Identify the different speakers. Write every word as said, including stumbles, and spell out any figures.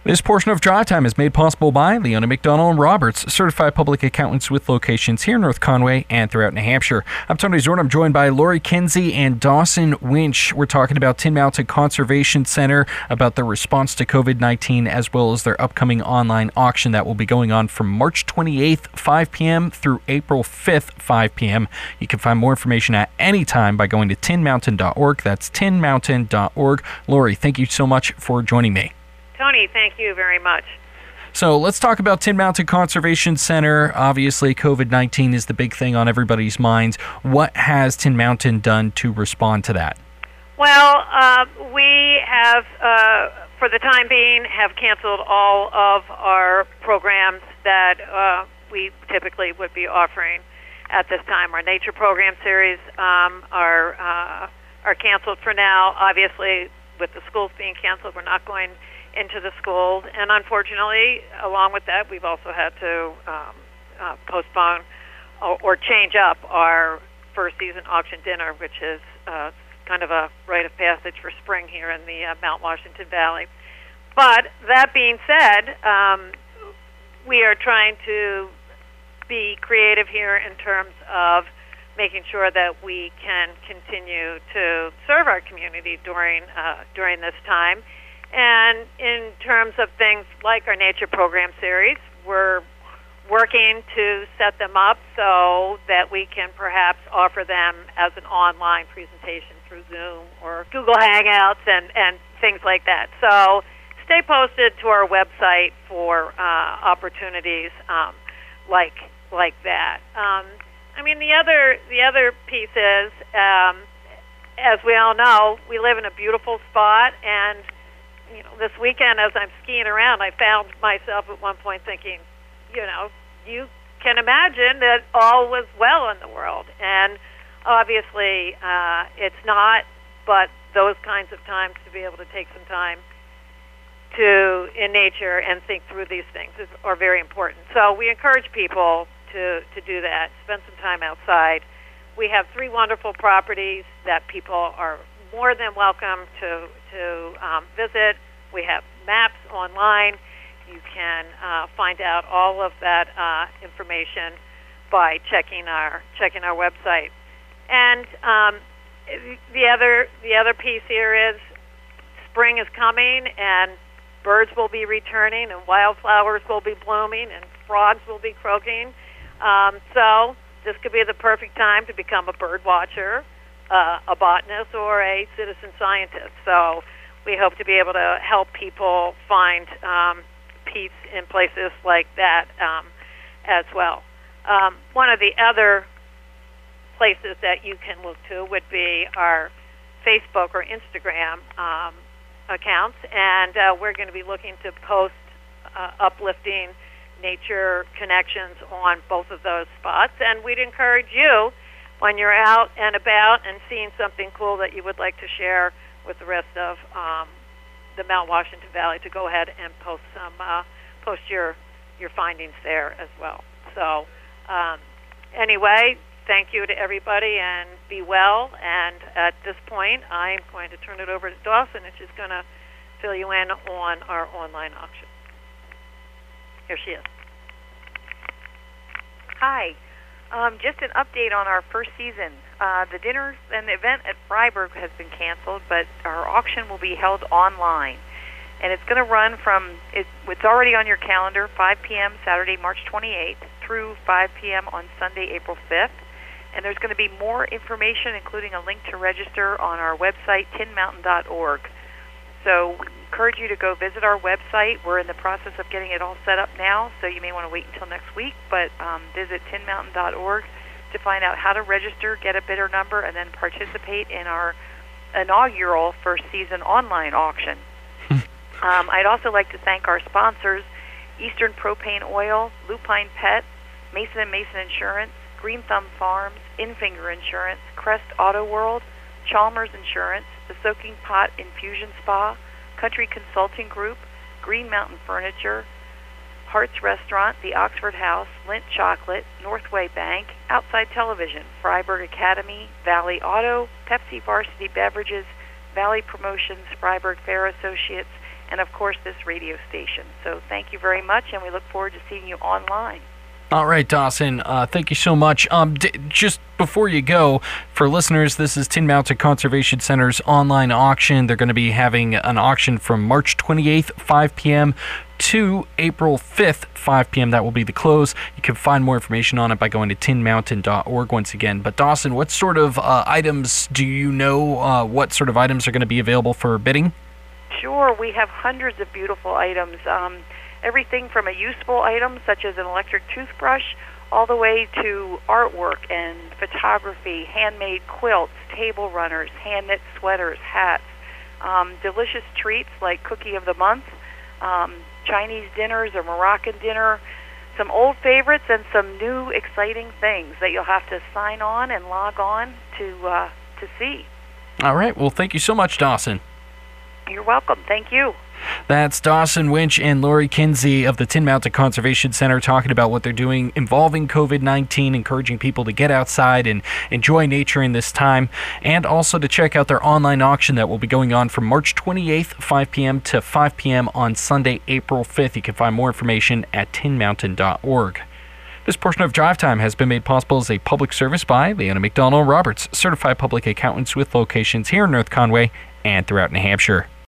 Speaker 1: This portion of Drive Time is made possible by Leona McDonald and Roberts, certified public accountants with locations here in North Conway and throughout New Hampshire. I'm Tony Zorn. I'm joined by Lori Kinsey and Dawson Winch. We're talking about Tin Mountain Conservation Center, about their response to COVID nineteen, as well as their upcoming online auction that will be going on from March twenty-eighth, five p.m. through April fifth, five p.m. You can find more information at any time by going to tin mountain dot org. That's tin mountain dot org. Lori, thank you so much for joining me.
Speaker 2: Tony, thank you very much.
Speaker 1: So let's talk about Tin Mountain Conservation Center. Obviously, COVID nineteen is the big thing on everybody's minds. What has Tin Mountain done to respond to that?
Speaker 2: Well, uh, we have, uh, for the time being, have canceled all of our programs that uh, we typically would be offering at this time. Our nature program series um, are uh, are canceled for now. Obviously, with the schools being canceled, we're not going into the schools, and unfortunately, along with that, we've also had to um, uh, postpone or, or change up our first season auction dinner, which is uh, kind of a rite of passage for spring here in the uh, Mount Washington Valley. But that being said, um, we are trying to be creative here in terms of making sure that we can continue to serve our community during uh, during this time. And in terms of things like our nature program series, we're working to set them up so that we can perhaps offer them as an online presentation through Zoom or Google Hangouts and, and things like that. So stay posted to our website for uh, opportunities um, like like that. Um, I mean, the other the other piece is, um, as we all know, we live in a beautiful spot, and you know, this weekend as I'm skiing around, I found myself at one point thinking, you know, you can imagine that all was well in the world. And obviously uh, it's not, but those kinds of times to be able to take some time to, in nature, and think through these things is, are very important. So we encourage people to, to do that, spend some time outside. We have three wonderful properties that people are more than welcome to to um, visit. We have maps online. You can uh, find out all of that uh, information by checking our checking our website. And um, the other the other piece here is spring is coming, and birds will be returning, and wildflowers will be blooming, and frogs will be croaking. Um, so this could be the perfect time to become a bird watcher, Uh, a botanist, or a citizen scientist. So we hope to be able to help people find um, peace in places like that um, as well. Um, one of the other places that you can look to would be our Facebook or Instagram um, accounts, and uh, we're going to be looking to post uh, uplifting nature connections on both of those spots, and we'd encourage you, when you're out and about and seeing something cool that you would like to share with the rest of um, the Mount Washington Valley, to go ahead and post some, uh, post your your findings there as well. So um, anyway, thank you to everybody, and be well. And at this point, I'm going to turn it over to Dawson, and she's going to fill you in on our online auction. Here she is.
Speaker 3: Hi. Um, just an update on our first season. Uh, the dinner and the event at Freiburg has been canceled, but our auction will be held online. And it's going to run from, it, it's already on your calendar, five p.m. Saturday, March twenty-eighth, through five p.m. on Sunday, April fifth. And there's going to be more information, including a link to register, on our website, tin mountain dot org. So we encourage you to go visit our website. We're in the process of getting it all set up now, so you may want to wait until next week, but um, visit tin mountain dot org to find out how to register, get a bidder number, and then participate in our inaugural first season online auction. um, I'd also like to thank our sponsors, Eastern Propane Oil, Lupine Pet, Mason and Mason Insurance, Green Thumb Farms, Infinger Insurance, Crest Auto World, Chalmers Insurance, the Soaking Pot Infusion Spa, Country Consulting Group, Green Mountain Furniture, Hart's Restaurant, the Oxford House, Lindt Chocolate, Northway Bank, Outside Television, Freiburg Academy, Valley Auto, Pepsi Varsity Beverages, Valley Promotions, Freiburg Fair Associates, and, of course, this radio station. So thank you very much, and we look forward to seeing you online.
Speaker 1: All right, Dawson, uh, thank you so much. Um, d- just before you go, for listeners, this is Tin Mountain Conservation Center's online auction. They're going to be having an auction from March twenty-eighth, five p.m. to April fifth, five p.m. That will be the close. You can find more information on it by going to tin mountain dot org once again. But Dawson, what sort of uh, items do you know, uh, what sort of items are going to be available for bidding?
Speaker 3: Sure, we have hundreds of beautiful items. Um, everything from a useful item, such as an electric toothbrush, all the way to artwork and photography, handmade quilts, table runners, hand-knit sweaters, hats, um, delicious treats like Cookie of the Month, um, Chinese dinners or Moroccan dinner, some old favorites, and some new exciting things that you'll have to sign on and log on to uh, to see.
Speaker 1: All right. Well, thank you so much, Dawson.
Speaker 3: You're welcome. Thank you.
Speaker 1: That's Dawson Winch and Lori Kinsey of the Tin Mountain Conservation Center talking about what they're doing involving covid nineteen, encouraging people to get outside and enjoy nature in this time, and also to check out their online auction that will be going on from March twenty-eighth, five p.m. to five p.m. on Sunday, April fifth. You can find more information at tin mountain dot org. This portion of Drive Time has been made possible as a public service by Leona McDonald Roberts, certified public accountants with locations here in North Conway and throughout New Hampshire.